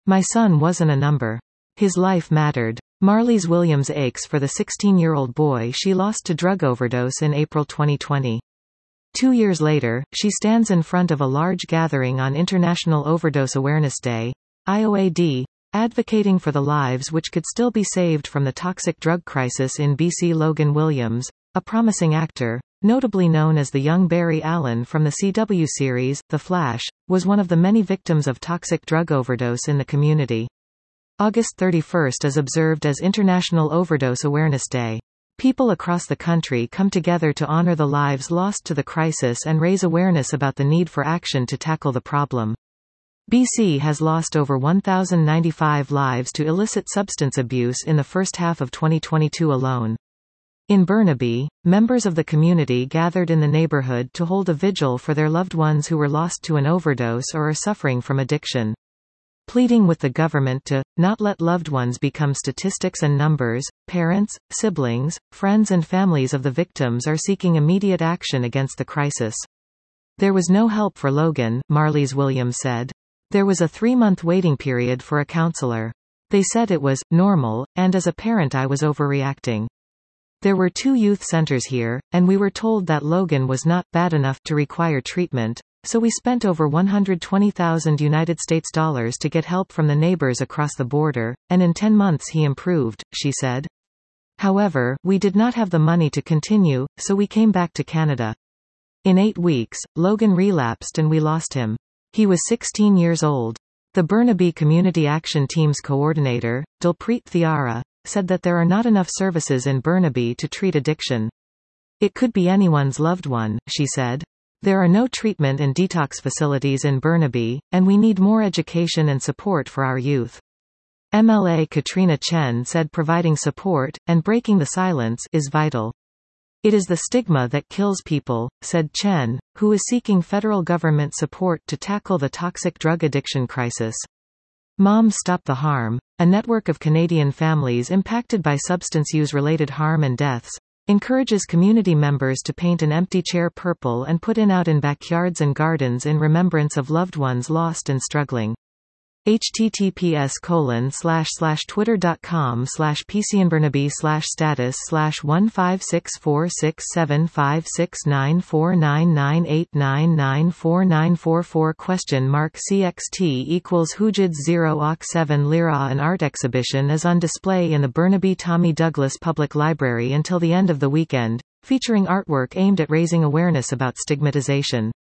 My son wasn't a number. His life mattered. Marlys Williams aches for the 16-year-old boy she lost to drug overdose in April 2020. 2 years later, she stands in front of a large gathering on International Overdose Awareness Day, IOAD, advocating for the lives which could still be saved from the toxic drug crisis in BC. Logan Williams, a promising actor, notably known as the young Barry Allen from the CW series, The Flash, was one of the many victims of toxic drug overdose in the community. August 31 is observed as International Overdose Awareness Day. People across the country come together to honor the lives lost to the crisis and raise awareness about the need for action to tackle the problem. BC has lost over 1,095 lives to illicit substance abuse in the first half of 2022 alone. In Burnaby, members of the community gathered in the neighborhood to hold a vigil for their loved ones who were lost to an overdose or are suffering from addiction. Pleading with the government to not let loved ones become statistics and numbers, parents, siblings, friends and families of the victims are seeking immediate action against the crisis. There was no help for Logan, Marlys Williams said. There was a 3-month waiting period for a counselor. They said it was normal, and as a parent I was overreacting. There were 2 youth centers here, and we were told that Logan was not bad enough to require treatment. So we spent over $120,000 to get help from the neighbors across the border, and in 10 months he improved, she said. However, we did not have the money to continue, so we came back to Canada. In 8 weeks, Logan relapsed and we lost him. He was 16 years old. The Burnaby Community Action Team's coordinator, Dilpreet Thiara, said that there are not enough services in Burnaby to treat addiction. It could be anyone's loved one, she said. There are no treatment and detox facilities in Burnaby, and we need more education and support for our youth. MLA Katrina Chen said providing support, and breaking the silence, is vital. It is the stigma that kills people, said Chen, who is seeking federal government support to tackle the toxic drug addiction crisis. Moms Stop the Harm, a network of Canadian families impacted by substance use-related harm and deaths, encourages community members to paint an empty chair purple and put it out in backyards and gardens in remembrance of loved ones lost and struggling. https://twitter.com/PCNBurnaby/status/156467949994944 Hujids 0-7 Lira. An art exhibition is on display in the Burnaby Tommy Douglas Public Library until the end of the weekend, featuring artwork aimed at raising awareness about stigmatization.